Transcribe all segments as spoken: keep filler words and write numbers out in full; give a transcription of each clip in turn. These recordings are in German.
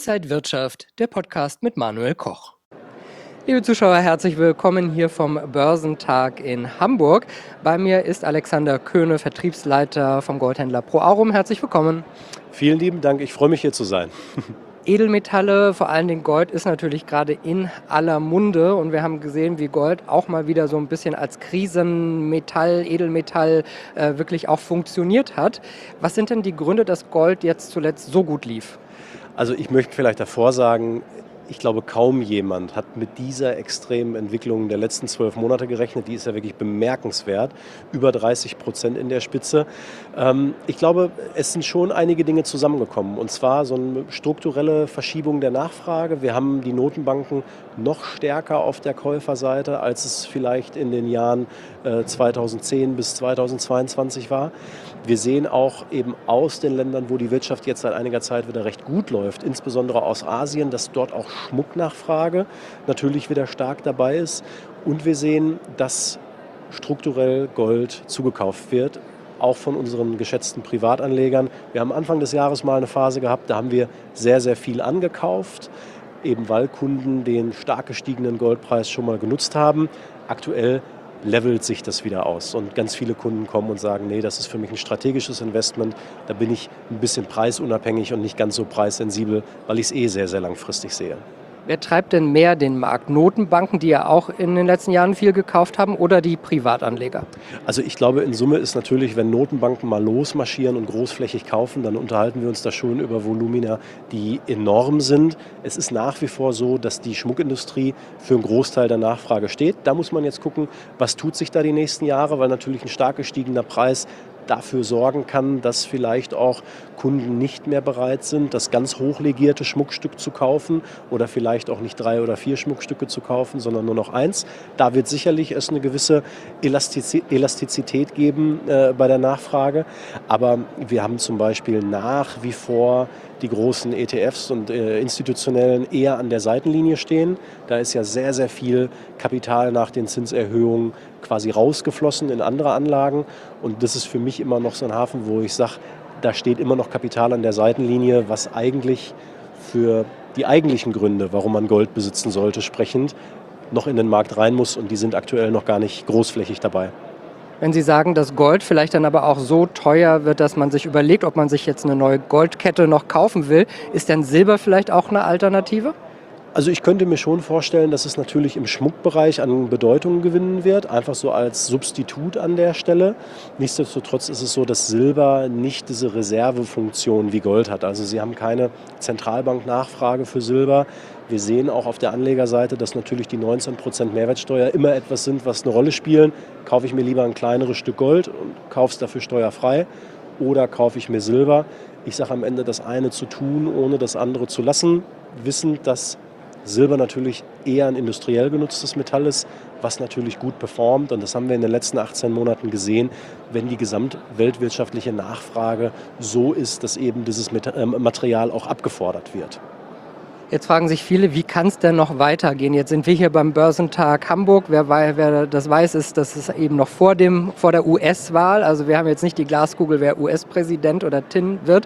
Inside Wirtschaft, der Podcast mit Manuel Koch. Liebe Zuschauer, herzlich willkommen hier vom Börsentag in Hamburg. Bei mir ist Alexander Köhne, Vertriebsleiter vom Goldhändler Pro Aurum. Herzlich willkommen. Vielen lieben Dank, ich freue mich hier zu sein. Edelmetalle, vor allen Dingen Gold, ist natürlich gerade in aller Munde und wir haben gesehen, wie Gold auch mal wieder so ein bisschen als Krisenmetall, Edelmetall äh, wirklich auch funktioniert hat. Was sind denn die Gründe, dass Gold jetzt zuletzt so gut lief? Also ich möchte vielleicht davor sagen, ich glaube, kaum jemand hat mit dieser extremen Entwicklung der letzten zwölf Monate gerechnet. Die ist ja wirklich bemerkenswert. Über dreißig Prozent in der Spitze. Ähm, ich glaube, es sind schon einige Dinge zusammengekommen. Und zwar so eine strukturelle Verschiebung der Nachfrage. Wir haben die Notenbanken noch stärker auf der Käuferseite, als es vielleicht in den Jahren äh, zweitausendzehn bis zweitausendzweiundzwanzig war. Wir sehen auch eben aus den Ländern, wo die Wirtschaft jetzt seit einiger Zeit wieder recht gut läuft, insbesondere aus Asien, dass dort auch Schmucknachfrage natürlich wieder stark dabei ist. Und wir sehen, dass strukturell Gold zugekauft wird, auch von unseren geschätzten Privatanlegern. Wir haben Anfang des Jahres mal eine Phase gehabt, da haben wir sehr, sehr viel angekauft, eben weil Kunden den stark gestiegenen Goldpreis schon mal genutzt haben. Aktuell levelt sich das wieder aus und ganz viele Kunden kommen und sagen, nee, das ist für mich ein strategisches Investment, da bin ich ein bisschen preisunabhängig und nicht ganz so preissensibel, weil ich es eh sehr, sehr langfristig sehe. Wer treibt denn mehr den Markt? Notenbanken, die ja auch in den letzten Jahren viel gekauft haben, oder die Privatanleger? Also ich glaube, in Summe ist natürlich, wenn Notenbanken mal losmarschieren und großflächig kaufen, dann unterhalten wir uns da schon über Volumina, die enorm sind. Es ist nach wie vor so, dass die Schmuckindustrie für einen Großteil der Nachfrage steht. Da muss man jetzt gucken, was tut sich da die nächsten Jahre, weil natürlich ein stark gestiegener Preis dafür sorgen kann, dass vielleicht auch Kunden nicht mehr bereit sind, das ganz hochlegierte Schmuckstück zu kaufen oder vielleicht auch nicht drei oder vier Schmuckstücke zu kaufen, sondern nur noch eins. Da wird sicherlich es eine gewisse Elastizität geben äh, bei der Nachfrage. Aber wir haben zum Beispiel nach wie vor die großen E T Fs und äh, institutionellen eher an der Seitenlinie stehen. Da ist ja sehr, sehr viel Kapital nach den Zinserhöhungen quasi rausgeflossen in andere Anlagen. Und das ist für mich immer noch so ein Hafen, wo ich sage, da steht immer noch Kapital an der Seitenlinie, was eigentlich für die eigentlichen Gründe, warum man Gold besitzen sollte, sprechend, noch in den Markt rein muss. Und die sind aktuell noch gar nicht großflächig dabei. Wenn Sie sagen, dass Gold vielleicht dann aber auch so teuer wird, dass man sich überlegt, ob man sich jetzt eine neue Goldkette noch kaufen will, ist dann Silber vielleicht auch eine Alternative? Also ich könnte mir schon vorstellen, dass es natürlich im Schmuckbereich an Bedeutung gewinnen wird, einfach so als Substitut an der Stelle. Nichtsdestotrotz ist es so, dass Silber nicht diese Reservefunktion wie Gold hat. Also Sie haben keine Zentralbanknachfrage für Silber. Wir sehen auch auf der Anlegerseite, dass natürlich die neunzehn Prozent Mehrwertsteuer immer etwas sind, was eine Rolle spielen. Kaufe ich mir lieber ein kleineres Stück Gold und kaufe es dafür steuerfrei oder kaufe ich mir Silber? Ich sage am Ende, das eine zu tun, ohne das andere zu lassen, wissend, dass Silber natürlich eher ein industriell genutztes Metall ist, was natürlich gut performt. Und das haben wir in den letzten achtzehn Monaten gesehen, wenn die gesamtweltwirtschaftliche Nachfrage so ist, dass eben dieses Material auch abgefordert wird. Jetzt fragen sich viele, wie kann es denn noch weitergehen? Jetzt sind wir hier beim Börsentag Hamburg. Wer, wer das weiß, ist, dass es eben noch vor, dem, vor der U S-Wahl, also wir haben jetzt nicht die Glaskugel, wer U S-Präsident oder T I N wird.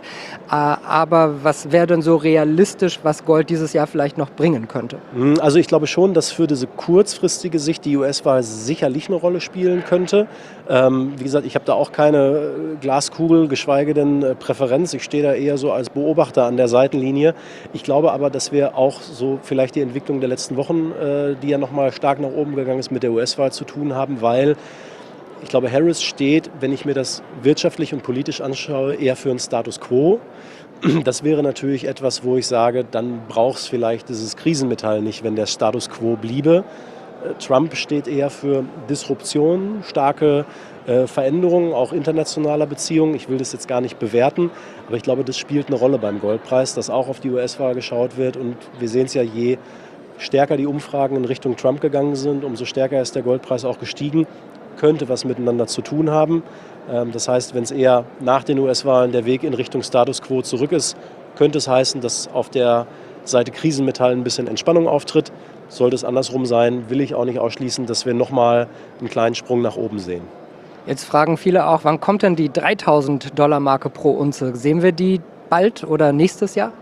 Aber was wäre denn so realistisch, was Gold dieses Jahr vielleicht noch bringen könnte? Also ich glaube schon, dass für diese kurzfristige Sicht die U S-Wahl sicherlich eine Rolle spielen könnte. Ähm, wie gesagt, ich habe da auch keine Glaskugel, geschweige denn Präferenz. Ich stehe da eher so als Beobachter an der Seitenlinie. Ich glaube aber, dass wir auch so vielleicht die Entwicklung der letzten Wochen, äh, die ja nochmal stark nach oben gegangen ist, mit der U S-Wahl zu tun haben, weil ich glaube, Harris steht, wenn ich mir das wirtschaftlich und politisch anschaue, eher für einen Status Quo. Das wäre natürlich etwas, wo ich sage, dann braucht es vielleicht dieses Krisenmetall nicht, wenn der Status Quo bliebe. Trump steht eher für Disruption, starke äh, Veränderungen, auch internationaler Beziehungen. Ich will das jetzt gar nicht bewerten, aber ich glaube, das spielt eine Rolle beim Goldpreis, dass auch auf die U S-Wahl geschaut wird. Und wir sehen es ja, je stärker die Umfragen in Richtung Trump gegangen sind, umso stärker ist der Goldpreis auch gestiegen. Könnte was miteinander zu tun haben. Ähm, das heißt, wenn es eher nach den U S-Wahlen der Weg in Richtung Status Quo zurück ist, könnte es heißen, dass auf der Seite Krisenmetall ein bisschen Entspannung auftritt. Sollte es andersrum sein, will ich auch nicht ausschließen, dass wir nochmal einen kleinen Sprung nach oben sehen. Jetzt fragen viele auch, wann kommt denn die dreitausend Dollar Marke pro Unze? Sehen wir die bald oder nächstes Jahr?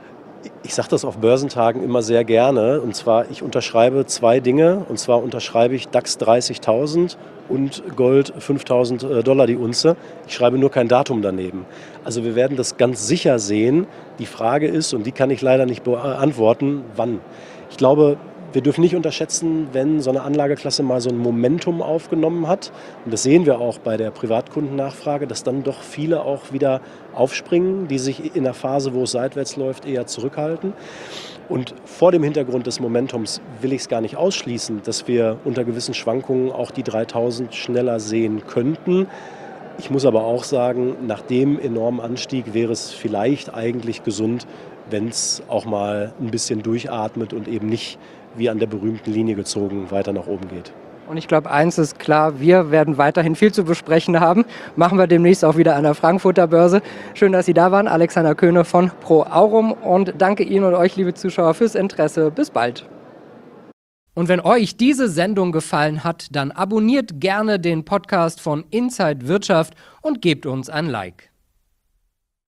Ich sage das auf Börsentagen immer sehr gerne. Und zwar, ich unterschreibe zwei Dinge. Und zwar unterschreibe ich DAX dreißigtausend und Gold fünftausend Dollar die Unze. Ich schreibe nur kein Datum daneben. Also wir werden das ganz sicher sehen. Die Frage ist, und die kann ich leider nicht beantworten, wann. Ich glaube, wir dürfen nicht unterschätzen, wenn so eine Anlageklasse mal so ein Momentum aufgenommen hat. Und das sehen wir auch bei der Privatkundennachfrage, dass dann doch viele auch wieder aufspringen, die sich in der Phase, wo es seitwärts läuft, eher zurückhalten. Und vor dem Hintergrund des Momentums will ich es gar nicht ausschließen, dass wir unter gewissen Schwankungen auch die dreitausend schneller sehen könnten. Ich muss aber auch sagen, nach dem enormen Anstieg wäre es vielleicht eigentlich gesund, wenn es auch mal ein bisschen durchatmet und eben nicht wie an der berühmten Linie gezogen weiter nach oben geht. Und ich glaube, eins ist klar, wir werden weiterhin viel zu besprechen haben. Machen wir demnächst auch wieder an der Frankfurter Börse. Schön, dass Sie da waren, Alexander Köhne von Pro Aurum. Und danke Ihnen und euch, liebe Zuschauer, fürs Interesse. Bis bald. Und wenn euch diese Sendung gefallen hat, dann abonniert gerne den Podcast von Inside Wirtschaft und gebt uns ein Like.